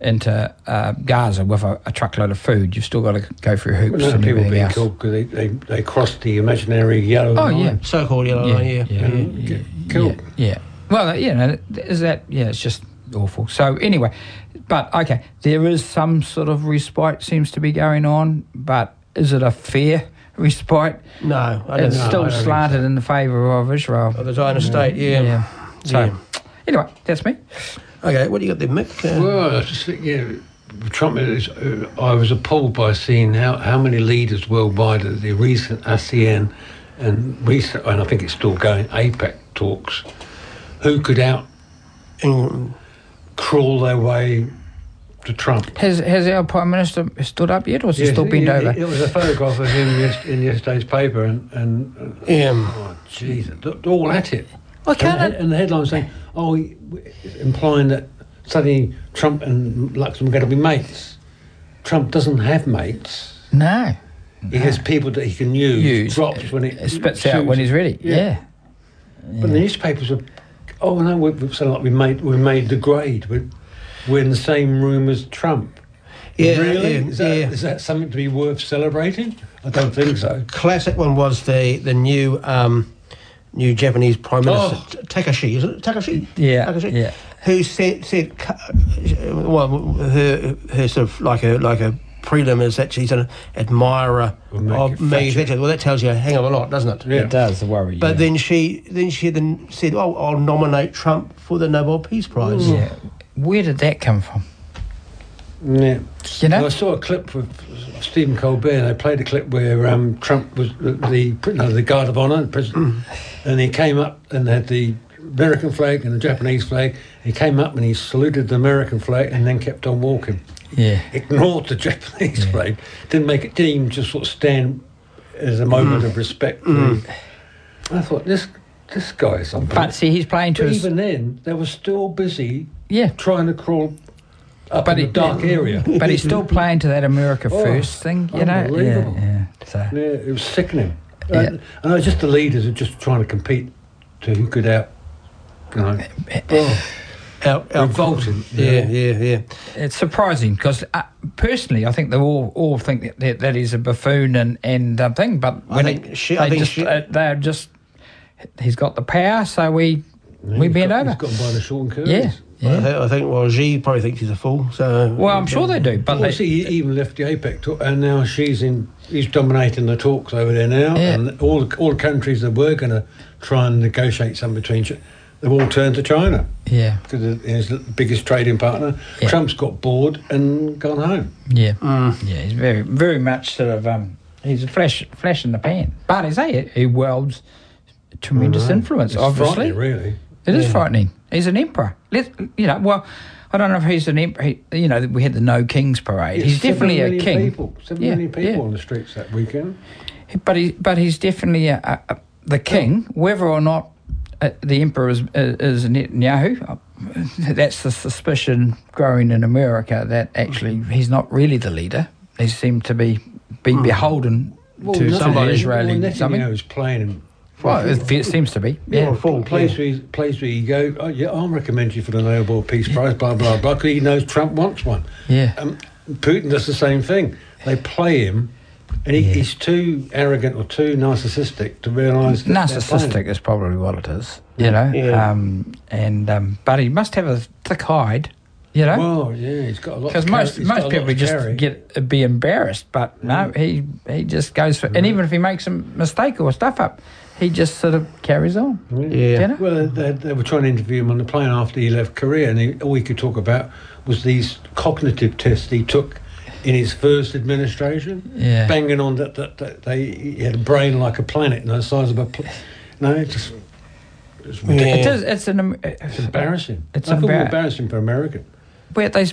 Gaza with a truckload of food. You've still got to go through hoops and everything else. People being killed because they crossed the imaginary yellow line. So-called yellow line, killed. Yeah. Well, is that? Yeah, it's just awful. So anyway, but okay, there is some sort of respite seems to be going on, but is it a fair respite? No, it's still slanted in the favour of Israel. Of the Zionist state, So anyway, that's me. Okay, what do you got there, Mick? Well, I just think, Trump I was appalled by seeing how many leaders worldwide at the recent ASEAN and I think it's still going, APEC talks, who could crawl their way to Trump. Has our Prime Minister stood up yet, or has he still bent over? It was a photograph of him in yesterday's paper, and oh, Jesus, they're all at it. And the headline saying, implying that suddenly Trump and Luxembourg are going to be mates. Trump doesn't have mates. No. He has people that he can use. Drops when it spits out when he's ready. Yeah. But the newspapers are, we've said like we made the grade. We're in the same room as Trump. Yeah. Really? Is that something to be worth celebrating? I don't think so. Classic one was the new Japanese Prime Minister, Takashi, isn't it? Takashi? Yeah. Takashi? Yeah. Who said her sort of like a prelim is that she's an admirer of me. Well, that tells you a hang of a lot, doesn't it? Yeah. It does, worry. But then she said, I'll nominate Trump for the Nobel Peace Prize. Yeah. Where did that come from? Yeah. You know? I saw a clip of Stephen Colbert. They played a clip where Trump was the guard of honour, the president, and he came up and had the American flag and the Japanese flag. He came up and he saluted the American flag and then kept on walking. Yeah. Ignored the Japanese flag. Didn't even just sort of stand as a moment of respect. I thought, this guy is something. But see, he's playing to even then, they were still busy Yeah. trying to crawl up in a dark area. But he's still playing to that America first thing, you know? Unbelievable. Yeah. So. Yeah, it was sickening. Yeah. And it was just the leaders are just trying to compete to who could revolting. Yeah. It's surprising because personally, I think they all think that he's a buffoon and thing. But when they're just he's got the power, so we bend over. He's got by the short and curves. Yeah. I think Xi probably thinks he's a fool. So I'm sure they do. But he even left the APEC talk, and now he's dominating the talks over there now. Yeah. And all the countries that were going to try and negotiate something between, they've all turned to China. Yeah, because it's the biggest trading partner. Yeah. Trump's got bored and gone home. Yeah, yeah. He's very, very much sort of he's a flash in the pan. But he wields tremendous influence. It's obviously, really. It is frightening. He's an emperor. I don't know if he's an emperor. We had the No Kings parade. He's definitely a king. 7 million people on the streets that weekend. But he's definitely the king, whether or not the emperor is Netanyahu. That's the suspicion growing in America that actually he's not really the leader. He seemed to be beholden to some Israeli. Netanyahu's playing him. Well, it seems to be. Yeah. Place where you go, I'll recommend you for the Nobel Peace Prize, blah, blah, blah, because he knows Trump wants one. Yeah. Putin does the same thing. They play him, and he's too arrogant or too narcissistic to realise that narcissistic is probably what it is, you know. Yeah. But he must have a thick hide, you know. Well, yeah, he's got a lot. Because most people just be embarrassed, but no, he just goes for. And even if he makes a mistake or stuff up, he just sort of carries on. Yeah. You know? Well, they were trying to interview him on the plane after he left Korea, and all he could talk about was these cognitive tests he took in his first administration, banging on that he had a brain like a planet, the size of a it's ridiculous. It's embarrassing. It's embarrassing for American. But they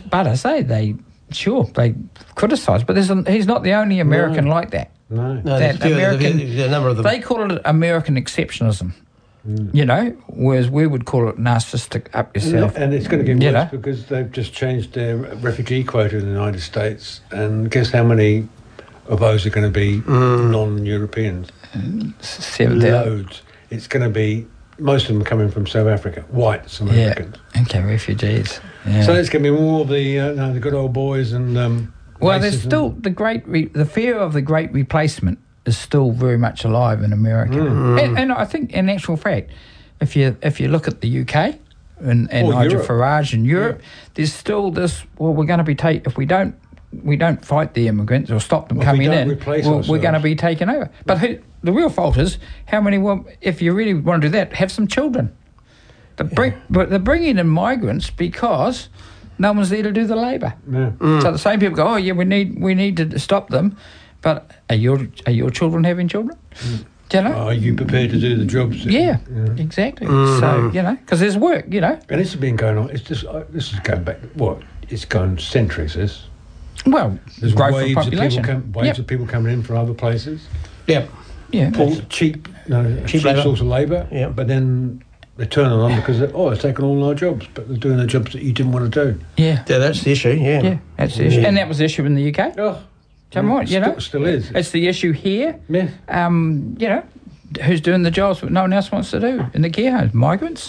criticise, but he's not the only American like that. No, there's a number of them. They call it American exceptionalism, you know, whereas we would call it narcissistic up yourself. And it's going to get worse because they've just changed their refugee quota in the United States, and guess how many of those are going to be non-Europeans? 7,000. Loads. It's going to be most of them coming from South Africa, white Americans. Yeah. Okay, refugees. Yeah. So it's going to be more of the good old boys and. Well, there's still the fear of the great replacement is still very much alive in America, and I think, in actual fact, if you look at the UK and Nigel Farage in Europe, there's still this. Well, we're going to be if we don't fight the immigrants or stop them coming in, we're going to be taken over. But the real fault is how many? Well, if you really want to do that, have some children. But they're bringing in migrants because no one's there to do the labour. Yeah. So the same people go, oh yeah, we need to stop them, but are your children having children? Do you know? Are you prepared to do the jobs? Exactly. So because there's work, you know. And this has been going on. It's just this is going back. It's going centuries. Well, there's growth waves of population. Of people coming in from other places. Yep. Yeah. Cheap source of labour. Yeah. But then they turn it on because it's taken all our jobs, but they're doing the jobs that you didn't want to do. Yeah, that's the issue. Yeah, that's the issue, and that was the issue in the UK. Oh, still is. It's the issue here. Yeah. Who's doing the jobs that no one else wants to do in the care homes? Migrants.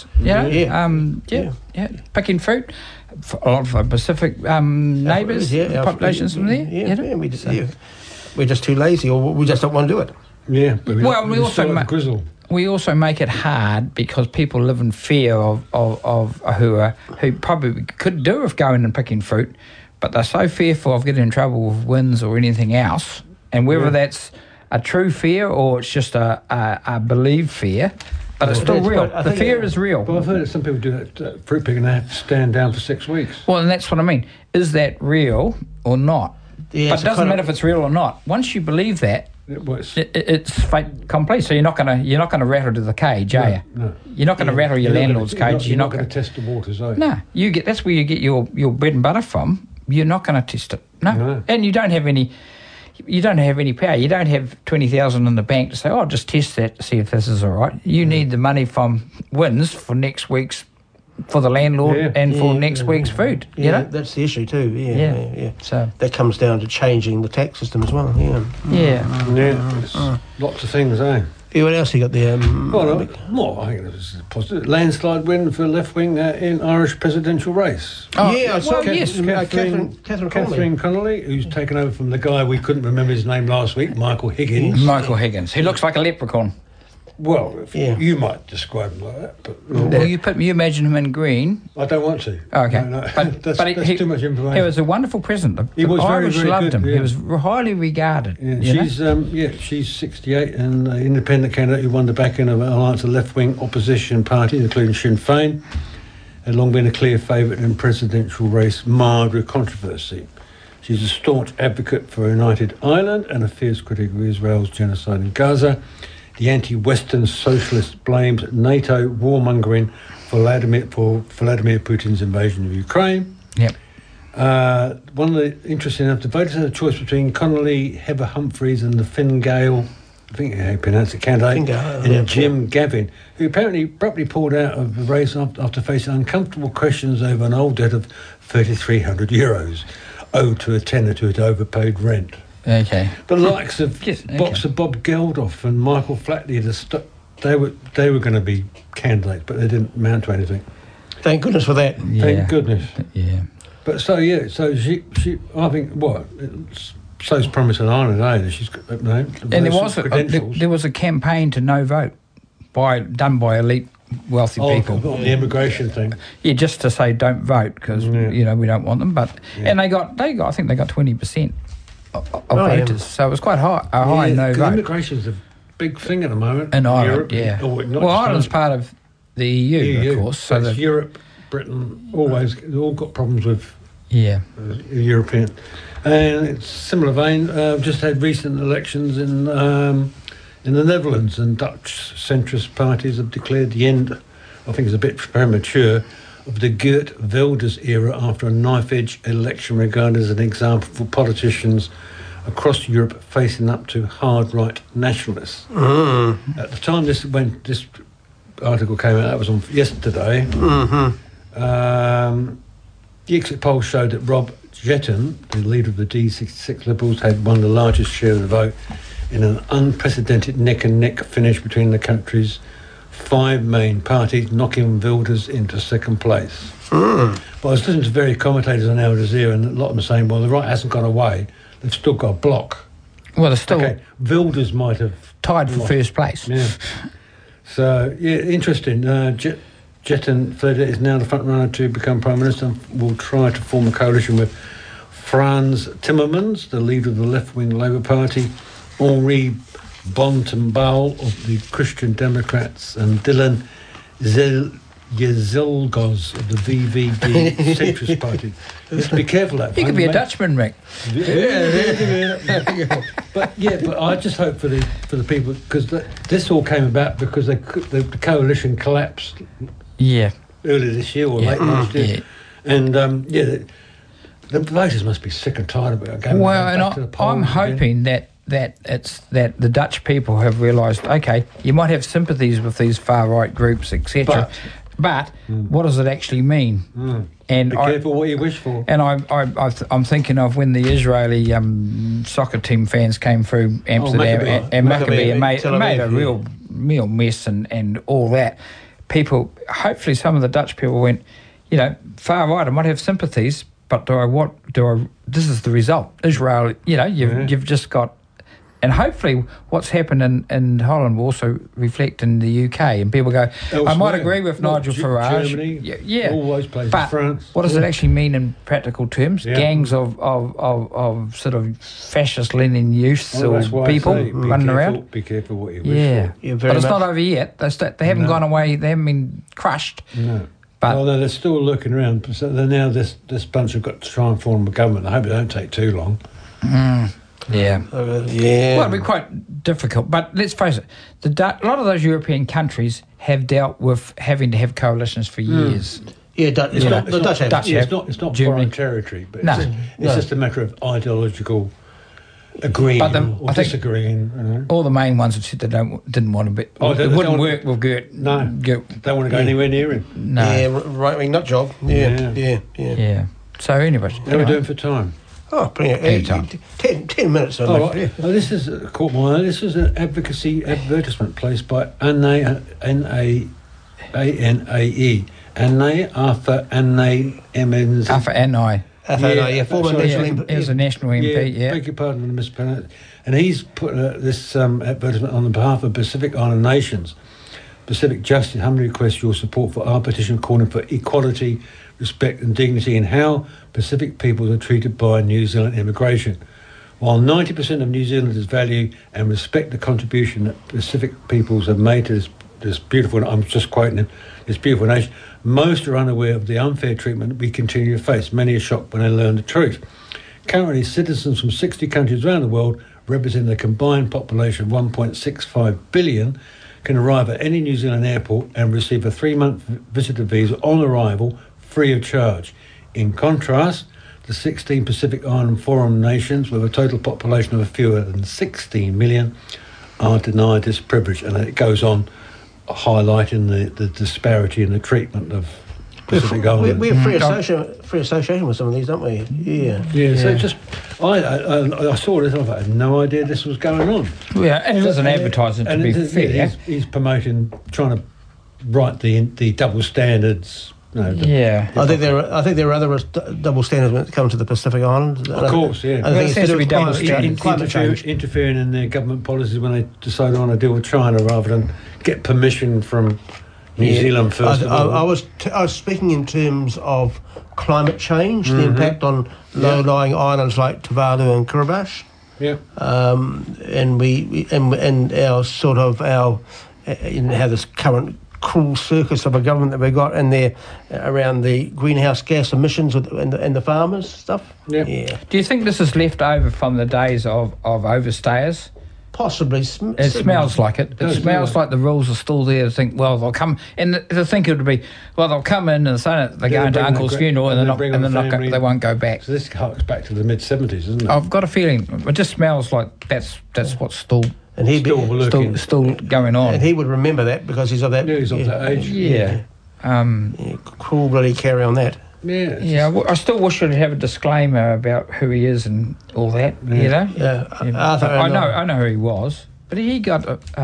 Picking fruit. A lot of Pacific neighbours, populations from there. We're just too lazy, or we just don't want to do it. Yeah, but we also make it hard because people live in fear of who probably could do with going and picking fruit, but they're so fearful of getting in trouble with winds or anything else, and whether that's a true fear or it's just a believed fear, but it's still real. The fear is real. Well, I've heard that some people do that fruit picking and they have to stand down for 6 weeks. Well, and that's what I mean. is that real or not? Yeah, but it doesn't matter if it's real or not. Once you believe that, it's fate complete. So you're not gonna rattle to the cage, are you? No. You're not going to rattle your landlord's cage. You're not going to test the waters, are you? No, that's where you get your bread and butter from. You're not going to test it. No. And you don't have any. You don't have any power. You don't have 20,000 in the bank to say, "Oh, just test that to see if this is all right." You need the money from wins for next week's, for the landlord and for next week's food. Yeah, you know, that's the issue too. Yeah. So that comes down to changing the tax system as well. Lots of things, eh? Yeah, what else you got there? I think it was positive. Landslide win for left wing in Irish presidential race. Catherine Connolly, who's taken over from the guy we couldn't remember his name last week, Michael Higgins. He looks like a leprechaun. Well, you might describe him like that, but you imagine him in green. I don't want to. Okay, no. That's too much information. He was a wonderful president. He was Irish very loved good, him. yeah. He was highly regarded. Yeah. She's 68 and independent candidate who won the backing of an alliance of left-wing opposition parties, including Sinn Féin, had long been a clear favourite in presidential race marred with controversy. She's a staunch advocate for a united Ireland and a fierce critic of Israel's genocide in Gaza. The anti-Western socialist blames NATO warmongering for Vladimir Putin's invasion of Ukraine. Yep. One of the interesting enough, the voters had a choice between Connolly, Heather Humphreys, and the Fine Gael, I think how you pronounce it, candidate, and Jim Gavin, who apparently abruptly pulled out of the race after facing uncomfortable questions over an old debt of €3,300 owed to a tenant who had overpaid rent. Okay. The likes of boxer Bob Geldof and Michael Flatley, they were going to be candidates, but they didn't amount to anything. Thank goodness for that. Yeah. Thank goodness. Yeah. But so she I think it shows promise in Ireland, that she's got that name. And there was a campaign to no vote done by elite wealthy people on the immigration thing. Yeah, just to say don't vote because we don't want them. But and they got I think they got 20%. Of voters, so it was quite high. No vote. Immigration's a big thing at the moment in Ireland. Europe, Ireland's part of the EU, of course. So Europe, Britain, all got problems with European. And it's similar vein. Just had recent elections in the Netherlands, and Dutch centrist parties have declared the end. I think it's a bit premature. Of the Geert Wilders era after a knife-edge election regarded as an example for politicians across Europe facing up to hard-right nationalists. At the time when this article came out, that was on yesterday, the exit polls showed that Rob Jetten, the leader of the D66 Liberals, had won the largest share of the vote in an unprecedented neck-and-neck finish between the country's 5 main parties, knocking Wilders into second place. But I was listening to various commentators on Al Jazeera, and a lot of them are saying, well, the right hasn't gone away, they've still got a block. Well, they're still... Wilders might have... tied for first place. Yeah. So, interesting. Jetten is now the front runner to become Prime Minister and will try to form a coalition with Frans Timmermans, the leader of the left-wing Labour Party, Henri Bontembal of the Christian Democrats, and Dylan Yezelgos of the VVD centrist party. You have to be careful that. You could be a Dutchman, Rick. But I just hope for the people, because this all came about because the coalition collapsed. Yeah. Earlier this year or late last year, and the voters must be sick and tired of it. I'm hoping that the Dutch people have realised, okay, you might have sympathies with these far right groups, etc. But what does it actually mean? And be careful what you wish for. And I'm thinking of when the Israeli soccer team fans came through Amsterdam and Maccabi and made a real mess and all that. People, hopefully, some of the Dutch people went, far right. I might have sympathies, but this is the result. Israel, you've just got. And hopefully what's happened in Holland will also reflect in the UK. And people go, I might agree with Nigel Farage. Germany, all those places, but France. What does it actually mean in practical terms? Yeah. Gangs of sort of fascist-leaning youths or people running around? Be careful what you wish for. Yeah, but it's not over yet. They haven't gone away. They haven't been crushed. No. But no, they're still looking around. So now this bunch have got to try and form a government. I hope it don't take too long. Yeah. Yeah. Well, it'll be quite difficult. But let's face it, a lot of those European countries have dealt with having to have coalitions for years. Yeah, it's not the Dutch have. Dutch Yeah, have. it's not Germany. foreign territory, but No. it's just a matter of ideological agreeing or disagreeing. You know? All the main ones have said they didn't want to be. It wouldn't work with Gert. No, Gert. don't want to go anywhere near him. No. Yeah, right-wing nut job. Yeah. So anyway. How are we doing for time? Oh, brilliant. 10 minutes. Oh, this is caught my eye. This is an advocacy advertisement placed by ANAE. ANAE, Arthur Annae MNZ. Arthur Annae. Former national MP. He was a national MP, yeah. Beg your pardon for the mispronunciation. And he's put this advertisement on behalf of Pacific Island nations. Pacific Justice humbly requests your support for our petition calling for equality, respect and dignity in how Pacific peoples are treated by New Zealand immigration. While 90% of New Zealanders value and respect the contribution that Pacific peoples have made to this beautiful, I'm just quoting him, this beautiful nation, most are unaware of the unfair treatment we continue to face. Many are shocked when they learn the truth. Currently, citizens from 60 countries around the world, representing a combined population of 1.65 billion, can arrive at any New Zealand airport and receive a 3-month visitor visa on arrival free of charge. In contrast, the 16 Pacific Island foreign nations with a total population of fewer than 16 million are denied this privilege. And it goes on highlighting the disparity in the treatment of Pacific Island. We have free association with some of these, don't we? Yeah. So just I saw this. I had no idea this was going on. Yeah, and it was an advertisement, to be fair. He's promoting, trying to write the double standards. I think there are other double standards when it comes to the Pacific Islands. Of course, yeah. I think it's to do with climate change. Interfering in their government policies when they decide they want to deal with China rather than get permission from New Zealand first of all. I was speaking in terms of climate change, the impact on low-lying islands like Tuvalu and Kiribati. Yeah. And our sort of how this current cruel circus of a government that we got in there around the greenhouse gas emissions and the farmers stuff. Yeah. Do you think this is left over from the days of overstayers? Possibly. It smells like it. It smells like the rules are still there to think, well, they'll come, and to think it would be, well, they'll come in and say they're going to Uncle's funeral and they won't go back. So this harks back to the mid-70s, isn't it? I've got a feeling it just smells like that's what's still going on. And he would remember that because he's of that. Yeah, he's of that age. Yeah. Cruel bloody carry on that. Yeah. Yeah, I still wish I'd have a disclaimer about who he is and all that. Yeah. You know. Yeah. Arthur. I know who he was, but he got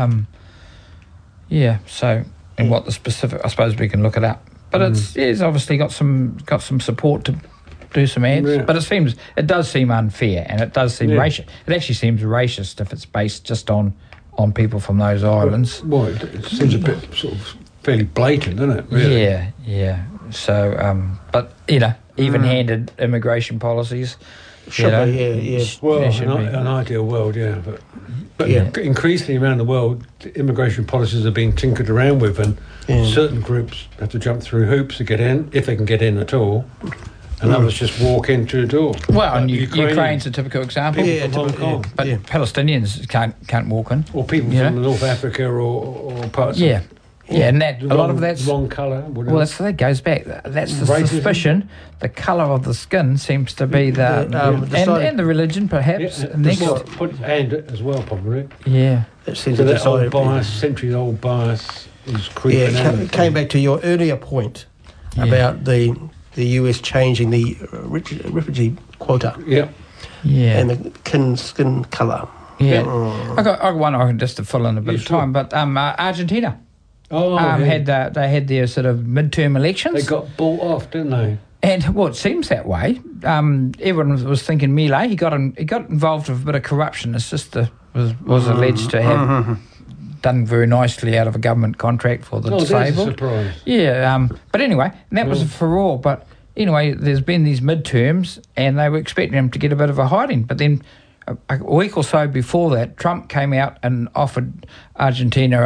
So, and what the specific? I suppose we can look it up. But it's obviously got some support to do some ads. Yeah. But it does seem unfair, and it does seem racist. It actually seems racist if it's based just on people from those islands. Well, it seems a bit sort of fairly blatant, doesn't it? Really? Yeah. So, but even-handed immigration policies. Should be. Well, an ideal world, but increasingly around the world, the immigration policies are being tinkered around with, and certain groups have to jump through hoops to get in, if they can get in at all, and others just walk into the door. Well, and Ukraine's a typical example. People from Hong Kong. But Palestinians can't walk in. Or people from North Africa or parts of... Yeah, and a lot of that's wrong colour. Well, that goes back. That's the racism. Suspicion. The colour of the skin seems to be and the religion, perhaps. And as well, probably. Yeah, it seems so that old bias, centuries-old bias, is creeping out. It came back to your earlier point about the US changing the refugee quota. Yeah. And the skin colour. Yeah. I got one just to fill in a bit of time, but Argentina. They had their sort of midterm elections. They got bought off, didn't they? And it seems that way. Everyone was thinking Milei. He got involved with a bit of corruption. His sister was alleged to have done very nicely out of a government contract for the disabled. That's a surprise. Yeah, but anyway, and that was a furore. But anyway, there's been these midterms, and they were expecting him to get a bit of a hiding. But then a week or so before that, Trump came out and offered Argentina a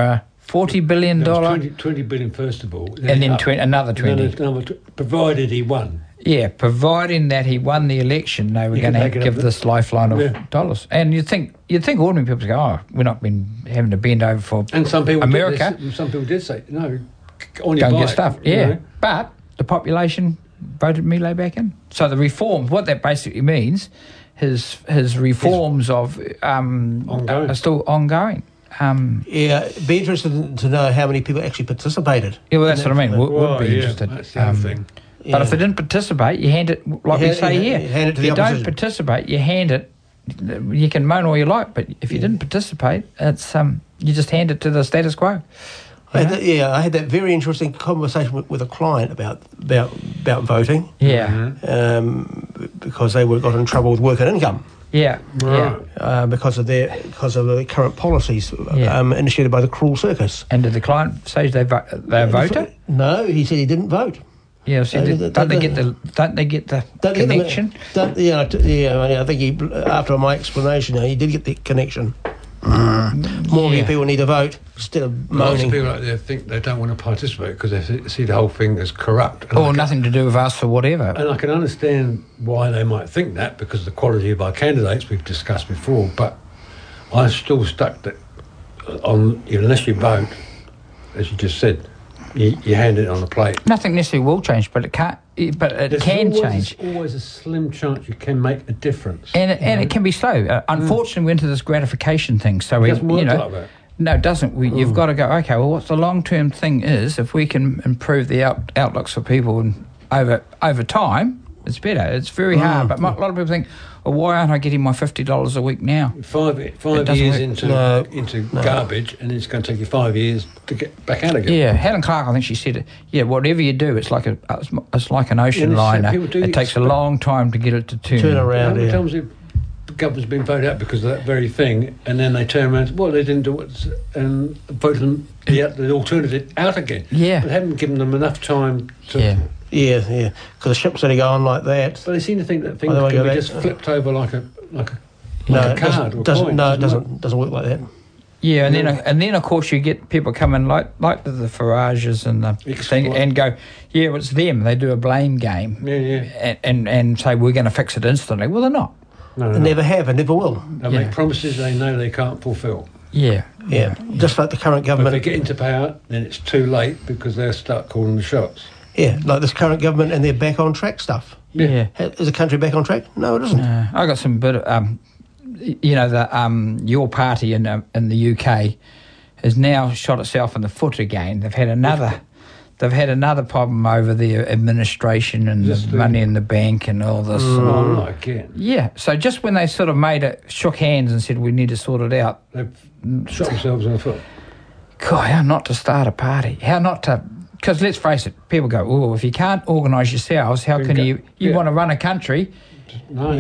$40 billion. $20 billion first of all. And then another 20. Provided he won. Yeah, providing that he won the election, they were going to give this lifeline of dollars. And you'd think ordinary people go, oh, we're not been having to bend over for America. Some people did say, no, go and get stuff. Yeah, but the population voted Milei back in. So the reforms, what that basically means, his reforms are still ongoing. It'd be interesting to know how many people actually participated. Yeah, well, that's what I mean. Would be interested. That's the other thing. But if they didn't participate, you hand it, we say here. Hand it to the opposition. If you don't participate, you hand it. You can moan all you like, but if you didn't participate, it's you just hand it to the status quo. I had that very interesting conversation with a client about voting. Yeah. Because they got in trouble with work and income. Yeah. Right. Because of the current policies initiated by the Cruel Circus. And did the client say they're a voter? No, he said he didn't vote. Yeah, so don't they get the connection? I think after my explanation, he did get the connection. More people need to vote instead of moaning. Lots of people out there think they don't want to participate because they see the whole thing as corrupt. Or nothing to do with us or whatever. And I can understand why they might think that because of the quality of our candidates we've discussed before, but I'm still stuck that unless you vote, as you just said, you hand it on a plate. Nothing necessarily will change, but it can't. But it can change. There's always a slim chance you can make a difference, and it can be slow. Unfortunately, we're into this gratification thing. So it doesn't work like that. No, it doesn't. You've got to go. Okay, well, what's the long-term thing is if we can improve the outlooks for people and over time, it's better. It's very hard, but a lot of people think, well, why aren't I getting my $50 a week now? Five years into garbage, and it's going to take you 5 years to get back out again. Yeah, Helen Clark, I think she said it. Yeah, whatever you do, it's like an ocean liner. It takes a long time to get it to turn around. How many times have the government's been voted out because of that very thing, and then they turn around, well, they didn't do it, and voted them the alternative out again. Yeah, but haven't given them enough time to. Yeah, because the ship's only going like that. But they seem to think that things can be just flipped over like a card or a coin. No, it doesn't work like that. Yeah, and then of course you get people coming like the Farages and the thing and go, yeah, it's them. They do a blame game. Yeah. And say we're going to fix it instantly. Well, they're not. No, they never have and never will. They make promises they know they can't fulfil. Yeah. Just like the current government. But if they get into power, then it's too late because they'll start calling the shots. Yeah, like this current government and their back on track stuff. Yeah. Is the country back on track? No, it isn't. I got some bit of, your party in the UK has now shot itself in the foot again. They've had another problem over the administration and the money in the bank and all this. Not again. Yeah, so just when they sort of shook hands and said we need to sort it out, they've shot themselves in the foot. God, how not to start a party? How not to? Because let's face it, people go, oh, if you can't organise yourselves, how can you want to run a country? No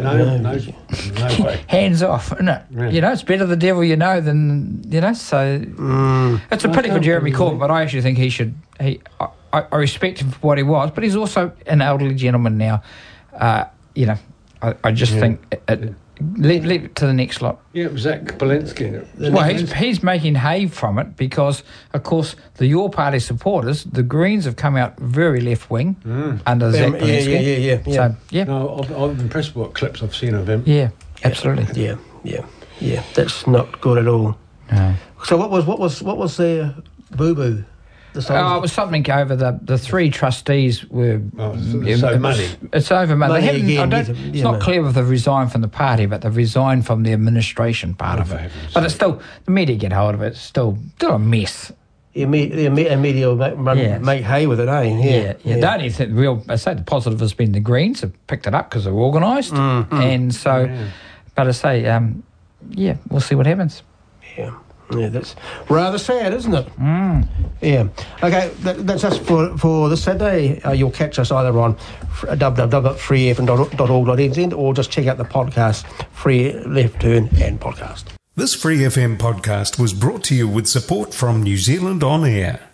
way. Hands off, isn't it? Yeah. It's better the devil you know than, so it's a pity for Jeremy Corbyn, but I actually think he should, I respect him for what he was, but he's also an elderly gentleman now. I just think leave it to the next lot. Yeah, it was Zach Polinsky. Well, he's making hay from it because, of course, the Your Party supporters, the Greens, have come out very left-wing under Zach Polinsky. Yeah. So, No, I'm impressed with what clips I've seen of him. Yeah, absolutely. Yeah. That's not good at all. No. So what was their boo-boo? It was something over the three trustees were... It's over money. It's over money. It's not clear if they've resigned from the party, but they've resigned from the administration part of it. But it's still... The media get hold of it. It's still a mess. The media will make hay with it, eh? Yeah. The only thing I say the positive has been the Greens have picked it up because they're organised. And so... But I say, we'll see what happens. Yeah, that's rather sad, isn't it? Yeah. Okay, that's us for this Saturday. You'll catch us either on www.freefm.org.nz or just check out the podcast, Free Left Turn and Podcast. This Free FM podcast was brought to you with support from New Zealand On Air.